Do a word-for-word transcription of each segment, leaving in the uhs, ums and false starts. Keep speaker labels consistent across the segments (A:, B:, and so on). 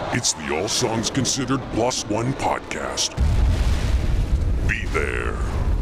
A: It's the All Songs Considered Plus One podcast. Be there.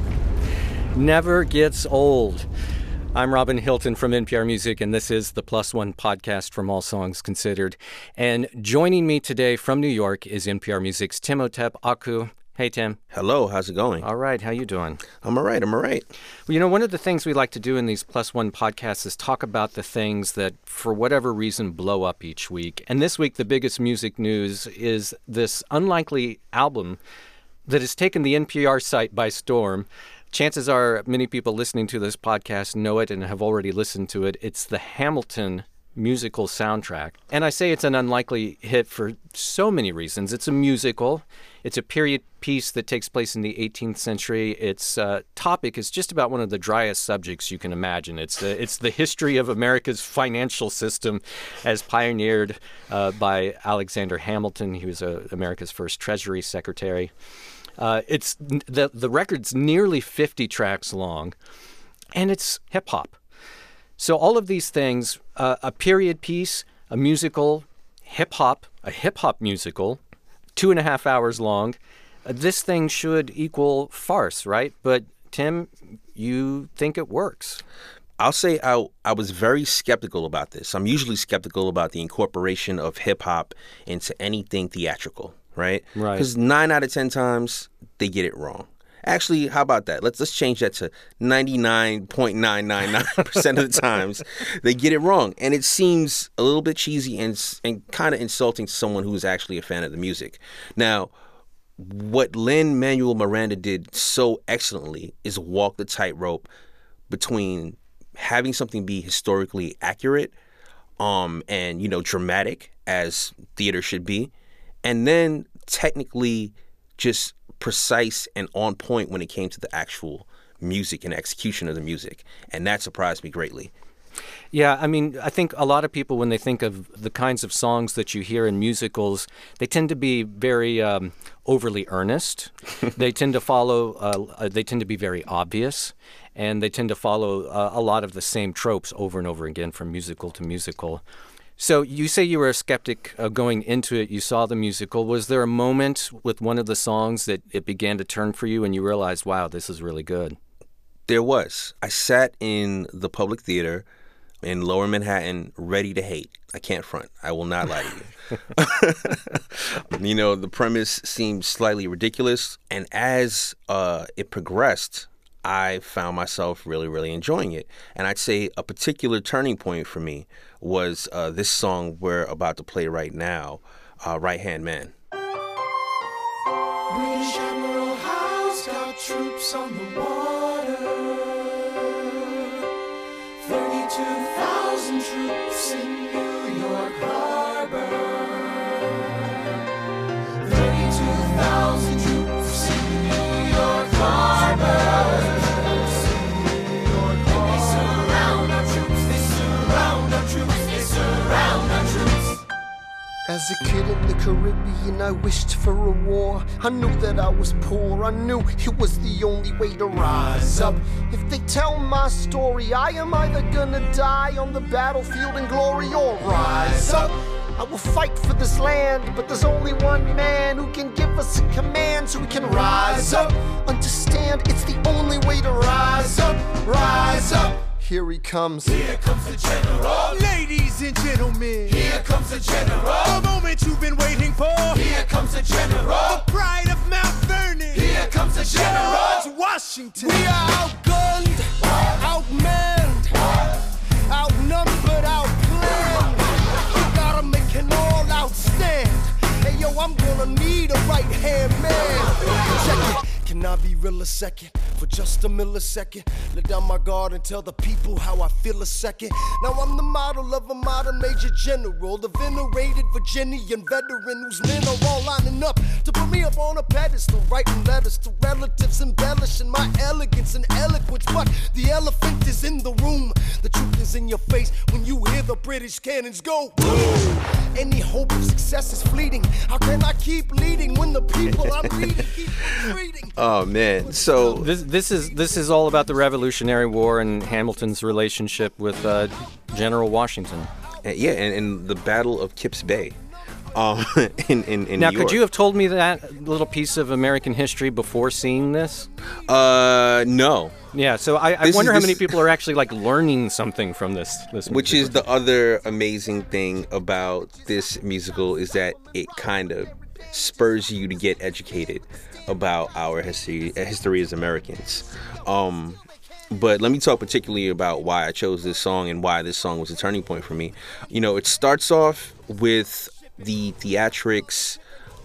B: Never gets old. I'm Robin Hilton from N P R Music, and this is the Plus One podcast from All Songs Considered. And joining me today from New York is N P R Music's Timotep Aku. Hey, Tim.
C: Hello, how's it going?
B: All right, how you doing?
C: I'm all right, I'm all right.
B: Well, you know, one of the things we like to do in these Plus One podcasts is talk about the things that, for whatever reason, blow up each week. And this week, the biggest music news is this unlikely album that has taken the N P R site by storm. Chances are many people listening to this podcast know it and have already listened to it. It's the Hamilton musical soundtrack. And I say it's an unlikely hit for so many reasons. It's a musical. It's a period piece that takes place in the eighteenth century. Its uh, topic is just about one of the driest subjects you can imagine. It's, uh, it's the history of America's financial system as pioneered uh, by Alexander Hamilton. He was uh, America's first Treasury Secretary. Uh, it's the the record's nearly fifty tracks long, and it's hip hop. So all of these things, uh, a period piece, a musical, hip hop, a hip hop musical, two and a half hours long. Uh, this thing should equal farce, right? But Tim, you think it works?
C: I'll say I, I was very skeptical about this. I'm usually skeptical about the incorporation of hip hop into anything theatrical, right?
B: Right.
C: Because nine out of ten times they get it wrong. Actually, how about that? Let's let's change that to ninety-nine point nine nine nine percent of the times they get it wrong. And it seems a little bit cheesy and and kind of insulting to someone who is actually a fan of the music. Now, what Lin-Manuel Miranda did so excellently is walk the tightrope between having something be historically accurate um, and, you know, dramatic, as theater should be, and then technically just precise and on point when it came to the actual music and execution of the music. And that surprised me greatly.
B: Yeah, I mean, I think a lot of people, when they think of the kinds of songs that you hear in musicals, they tend to be very um, overly earnest. They tend to follow, uh, they tend to be very obvious, and they tend to follow uh, a lot of the same tropes over and over again from musical to musical. So you say you were a skeptic uh, going into it. You saw the musical. Was there a moment with one of the songs that it began to turn for you and you realized, wow, this is really good?
C: There was. I sat in the Public Theater in Lower Manhattan, ready to hate. I can't front. I will not lie to you. You know, the premise seemed slightly ridiculous. And as uh, it progressed, I found myself really, really enjoying it. And I'd say a particular turning point for me was uh, this song we're about to play right now, uh, Right Hand Man.
D: British Admiral Howe's got troops on the water. thirty-two thousand troops in New York Harbor. thirty-two thousand troops in New York Harbor.
E: As a kid in the Caribbean, I wished for a war. I knew that I was poor, I knew it was the only way to rise up. If they tell my story, I am either gonna die on the battlefield in glory or rise up. I will fight for this land, but there's only one man who can give us a command so we can rise up. Understand, it's the only way to rise up, rise up. Here he comes.
D: Here comes the general.
E: Ladies and gentlemen.
D: Here comes the general.
E: The moment you've been waiting for.
D: Here comes the general.
E: The pride of Mount Vernon.
D: Here comes the general.
E: George Washington. We are outgunned, outmanned, outnumbered, outplanned. You gotta make an all-out stand. Hey yo, I'm gonna need a right-hand man. Check it. Can I be real a second? For just a millisecond, let down my guard and tell the people how I feel a second. Now I'm the model of a modern major general, the venerated Virginian veteran whose men are all lining up to put me up on a pedestal, writing letters to relatives, embellishing my elegance and eloquence. But the elephant is in the room, the truth is in your face when you hear the British cannons go boom. Any hope of success is fleeting. How can I keep leading when the people I'm leading keep retreating?
C: Oh man, so
B: This this is this is all about the Revolutionary War and Hamilton's relationship with uh, General Washington.
C: yeah, and, and the Battle of Kips Bay. um, in, in, in
B: Now,
C: New York.
B: could you have told me that little piece of American history before seeing this?
C: Uh, no.
B: Yeah, so I, I
C: This
B: wonder
C: is-
B: how
C: this-
B: many people are actually like learning something from this. This
C: Which
B: musical.
C: is the other amazing thing about this musical is that it kind of spurs you to get educated about our history, history as Americans. Um, but let me talk particularly about why I chose this song and why this song was a turning point for me. You know, it starts off with the theatrics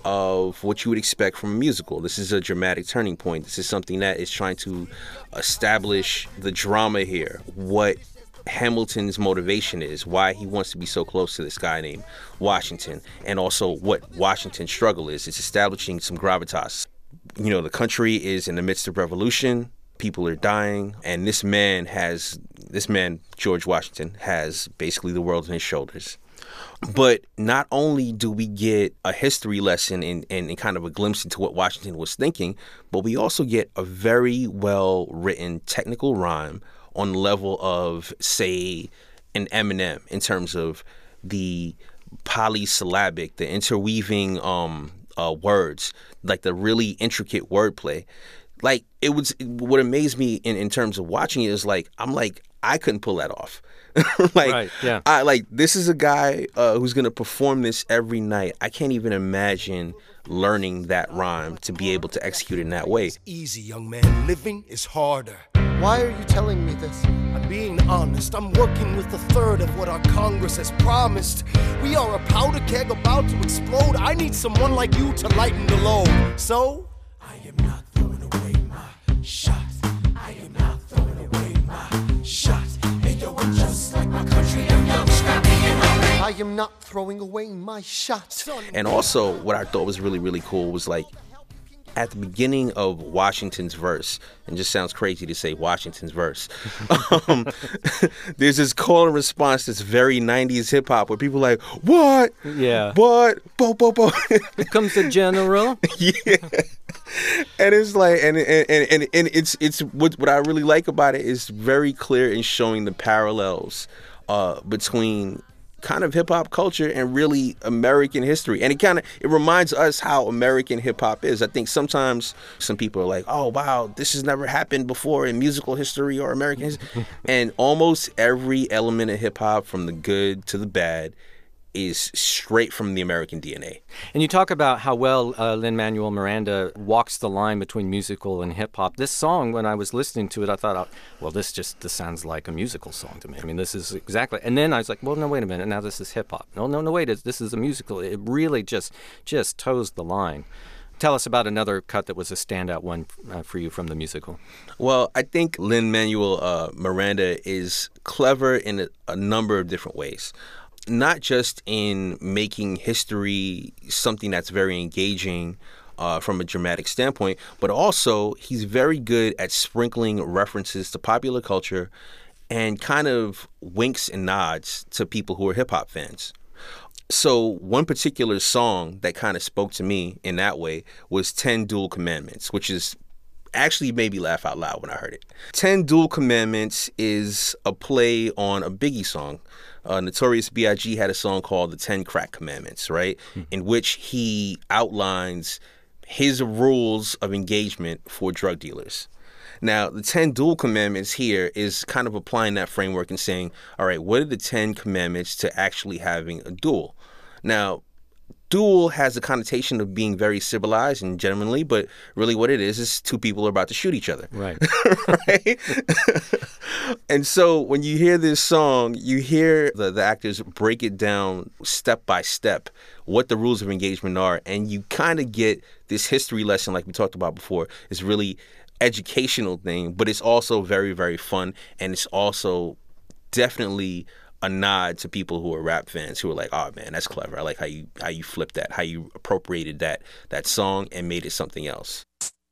C: of what you would expect from a musical. This is a dramatic turning point. This is something that is trying to establish the drama here, what Hamilton's motivation is, why he wants to be so close to this guy named Washington, and also what Washington's struggle is. It's establishing some gravitas. You know, the country is in the midst of revolution. People are dying, and this man has, this man, George Washington, has basically the world on his shoulders. But not only do we get a history lesson and, and, and kind of a glimpse into what Washington was thinking, but we also get a very well-written technical rhyme on the level of, say, an Eminem in terms of the polysyllabic, the interweaving um, uh, words, like the really intricate wordplay. Like, it was, what amazed me in, in terms of watching it is like, I'm like, I couldn't pull that off. like,
B: Right, yeah.
C: I like this is a guy uh, who's gonna perform this every night. I can't even imagine learning that rhyme to be able to execute it in that way.
E: It's easy, young man. Living is harder.
F: Why are you telling me this?
E: I'm being honest. I'm working with a third of what our Congress has promised. We are a powder keg about to explode. I need someone like you to lighten the load. So, I am not throwing away my shot. I am not throwing away my shot. Hey, yo, I'm just like my country. I'm young, scrappy, and hungry.
F: I am not throwing away my shot.
C: And also, what I thought was really, really cool was like at the beginning of Washington's verse, and just sounds crazy to say Washington's verse, um, there's this call and response that's very nineties hip hop where people are like, what?
B: Yeah.
C: What? Bo, bo, bo.
B: Here comes the general.
C: Yeah. And it's like, and and, and, and it's it's what what I really like about it is very clear in showing the parallels uh, between kind of hip hop culture and really American history. And it kind of, it reminds us how American hip hop is. I think sometimes some people are like, oh, wow, this has never happened before in musical history or American history. And almost every element of hip hop, from the good to the bad, is straight from the American D N A.
B: And you talk about how well uh, Lin-Manuel Miranda walks the line between musical and hip-hop. This song, when I was listening to it, I thought, well, this just this sounds like a musical song to me. I mean, this is exactly... And then I was like, well, no, wait a minute. Now this is hip-hop. No, no, no, wait. This is a musical. It really just just toes the line. Tell us about another cut that was a standout one uh, for you from the musical.
C: Well, I think Lin-Manuel uh, Miranda is clever in a, a number of different ways. Not just in making history something that's very engaging uh, from a dramatic standpoint, but also he's very good at sprinkling references to popular culture and kind of winks and nods to people who are hip-hop fans. So one particular song that kind of spoke to me in that way was Ten Dual Commandments, which is actually made me laugh out loud when I heard it. Ten Dual Commandments is a play on a Biggie song. Uh, Notorious B I G had a song called The Ten Crack Commandments, right? Hmm. In which he outlines his rules of engagement for drug dealers. Now, the Ten Dual Commandments here is kind of applying that framework and saying, all right, what are the Ten Commandments to actually having a duel? Now, duel has a connotation of being very civilized and gentlemanly, but really what it is is two people are about to shoot each other.
B: Right.
C: Right? And so when you hear this song, you hear the, the actors break it down step by step, what the rules of engagement are, and you kind of get this history lesson like we talked about before. It's really educational thing, but it's also very, very fun, and it's also definitely a nod to people who are rap fans who are like, oh man, that's clever. I like how you how you flipped that, how you appropriated that that song and made it something else.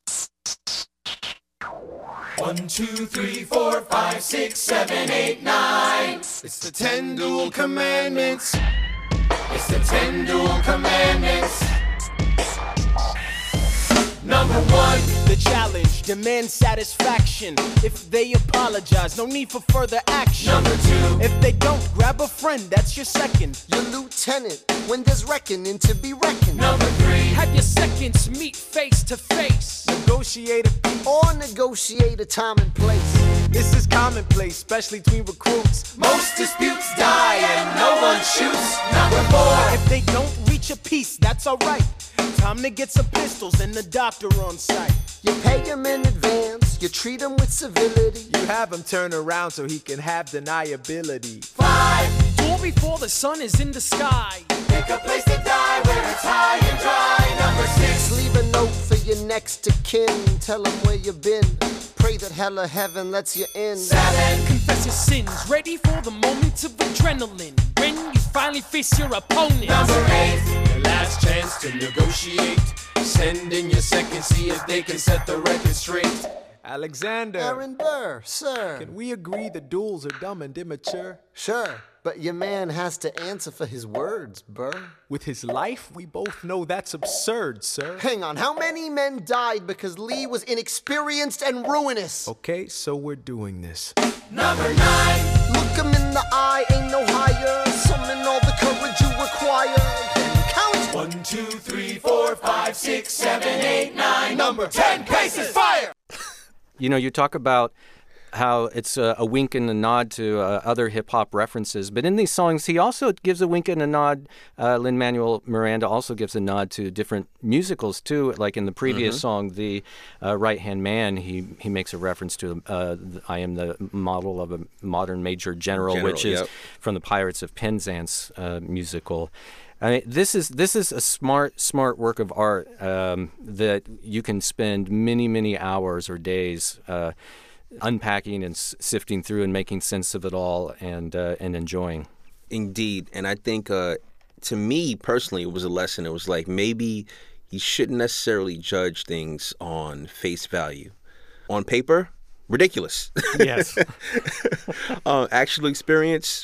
D: One, two, three, four, five, six, seven, eight, nine. It's the Ten Dual Commandments. It's the Ten Dual Commandments. Number one,
E: the challenge
G: demand satisfaction. If they apologize, no need for further action.
D: Number two.
G: If they don't, grab a friend, that's your second.
F: Your lieutenant, when there's reckoning to be reckoned.
D: Number three.
G: Have your seconds meet face to face. Negotiate a peace.
F: Or negotiate a time and place.
G: This is commonplace, especially between recruits.
D: Most disputes die and no one shoots. Number four.
G: If they don't reach a peace, that's alright. Time to get some pistols and the doctor on site.
F: You pay him in advance, you treat him with civility.
G: You have him turn around so he can have deniability.
D: Five.
G: Duel before the sun is in the sky.
D: Pick a place to die where it's high and dry. Number six.
F: Leave a note for your next of kin. Tell him where you've been. Pray that hell or heaven lets you in.
D: Seven.
G: Confess your sins, ready for the moment of adrenaline. When you finally face your opponent.
D: Number eight.
G: Your last chance to negotiate. Send in your second, see if they can set the record straight. Alexander,
F: Aaron Burr, sir.
G: can we agree the duels are dumb and immature?
F: Sure, but your man has to answer for his words, Burr.
G: With his life, we both know that's absurd, sir.
F: Hang on, how many men died because Lee was inexperienced and ruinous?
G: Okay, so we're doing this.
D: Number nine.
F: Look him in the eye, ain't no higher. Summon all the courage you require. Then count.
D: One, two, three, four, five, six, seven, eight, nine. Number ten. Cases. Fire.
B: You know, you talk about how it's a, a wink and a nod to uh, other hip-hop references. But in these songs, he also gives a wink and a nod. Uh, Lin-Manuel Miranda also gives a nod to different musicals, too. Like in the previous mm-hmm. song, The uh, Right-Hand Man, he, he makes a reference to uh, I Am the Model of a Modern Major General, General which is yep. from the Pirates of Penzance uh, musical. I mean, this is this is a smart smart work of art um, that you can spend many many hours or days uh, unpacking and s- sifting through and making sense of it all and uh, and enjoying.
C: Indeed, and I think uh, to me personally, it was a lesson. It was like maybe you shouldn't necessarily judge things on face value. On paper, ridiculous.
B: Yes.
C: uh, actual experience.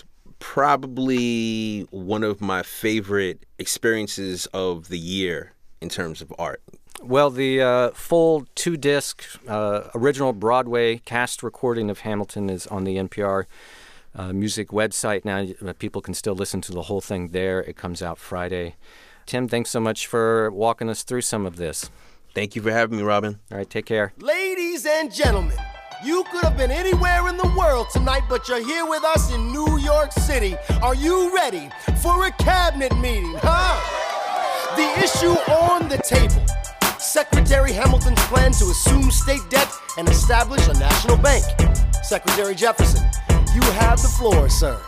C: Probably one of my favorite experiences of the year in terms of art.
B: Well, the uh, full two-disc uh, original Broadway cast recording of Hamilton is on the N P R uh, music website now. People can still listen to the whole thing there. It comes out Friday. Tim, thanks so much for walking us through some of this.
C: Thank you for having me, Robin.
B: All right, take care.
E: Ladies and gentlemen, you could have been anywhere in the world tonight, but you're here with us in New York City. Are you ready for a cabinet meeting, huh? The issue on the table. Secretary Hamilton's plan to assume state debt and establish a national bank. Secretary Jefferson, you have the floor, sir.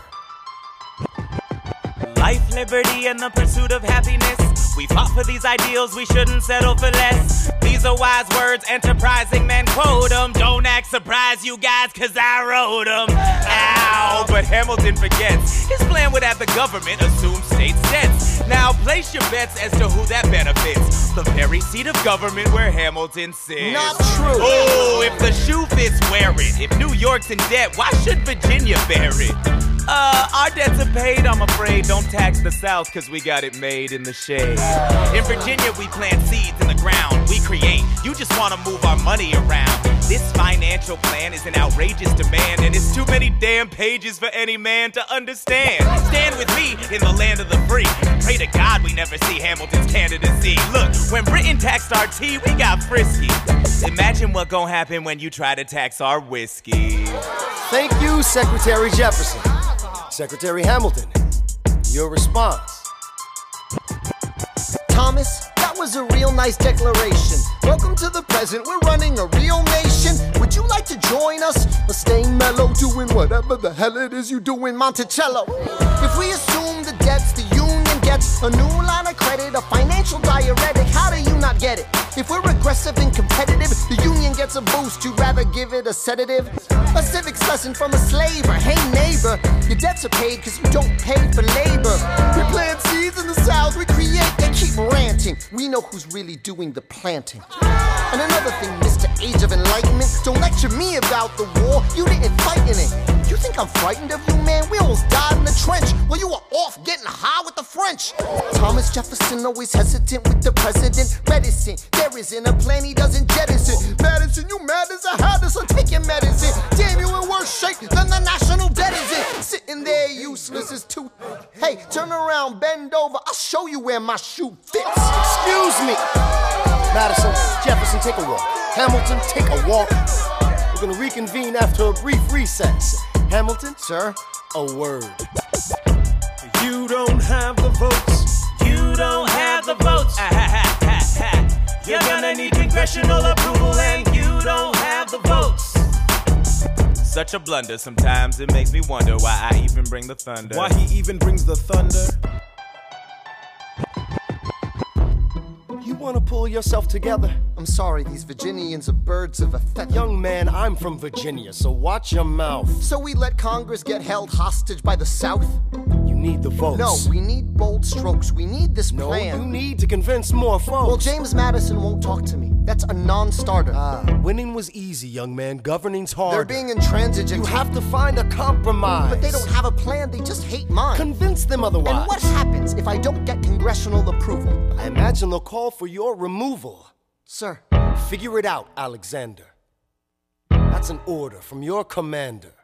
H: Life, liberty, and the pursuit of happiness. We fought for these ideals, we shouldn't settle for less. These are wise words, enterprising men quote them. Don't act surprised, you guys, cause I wrote them. Ow, but Hamilton forgets. His plan would have the government assume state debts. Now place your bets as to who that benefits. The very seat of government where Hamilton sits.
E: Not true.
H: Oh, if the shoe fits, wear it. If New York's in debt, why should Virginia bear it? Uh, our debts are paid, I'm afraid. Don't tax the South, cause we got it made in the shade. In Virginia, we plant seeds in the ground. We create, you just wanna move our money around. This financial plan is an outrageous demand, and it's too many damn pages for any man to understand. Stand with me in the land of the free. Pray to God we never see Hamilton's candidacy. Look, when Britain taxed our tea, we got frisky. Imagine what gon' happen when you try to tax our whiskey.
E: Thank you, Secretary Jefferson. Secretary Hamilton, your response.
F: Thomas, that was a real nice declaration. Welcome to the present, we're running a real nation. Would you like to join us? Or staying mellow, doing whatever the hell it is you do in Monticello? If we assume the debts the union gets, a new line of credit, a financial diuretic, how do you not get it? If we're aggressive and competitive, the union gets a boost, you'd rather give it a sedative? A civics lesson from a slaver, hey neighbor, your debts are paid cause you don't pay for labor. We plant seeds in the South, we create, they keep ranting. ranting. We know who's really doing the planting. And another thing, Mister Age of Enlightenment, don't lecture me about the war. You didn't fight in it. You think I'm frightened of you, man? We almost died in the trench. Well, you were off getting high with the French. Thomas Jefferson always hesitant with the president. Reticent, there isn't a plan he doesn't jettison. Madison, you mad as a hatter, so take your medicine. Damn, you in worse shape than the national debt is in. Sitting there useless as two. Hey, turn around, bend over, I'll show you where my shoe fits.
E: Excuse me. Madison, Jefferson, take a walk. Hamilton, take a walk. We're gonna reconvene after a brief recess. Hamilton,
F: Sir?
E: a word. You don't have the votes.
H: You don't have the votes. Ah, ha, ha, ha, ha. You're gonna need congressional approval, and you don't have the votes. Such a blunder. Sometimes it makes me wonder why I even bring the thunder.
E: Why he even brings the thunder? You wanna pull yourself together?
F: I'm sorry, these Virginians are birds of a feather.
E: Young man, I'm from Virginia, so watch your mouth.
F: So we let Congress get held hostage by the South?
E: You need the votes.
F: No, we need bold strokes. We need this
E: No,
F: plan.
E: you need to convince more folks.
F: Well, James Madison won't talk to me. That's a non-starter.
E: Ah, winning was easy, young man. Governing's hard.
F: They're being intransigent.
E: You have to find a compromise.
F: But they don't have a plan. They just hate mine.
E: Convince them otherwise.
F: And what happens if I don't get congressional approval?
E: I imagine they'll call for your removal.
F: Sir.
E: Figure it out, Alexander. That's an order from your commander.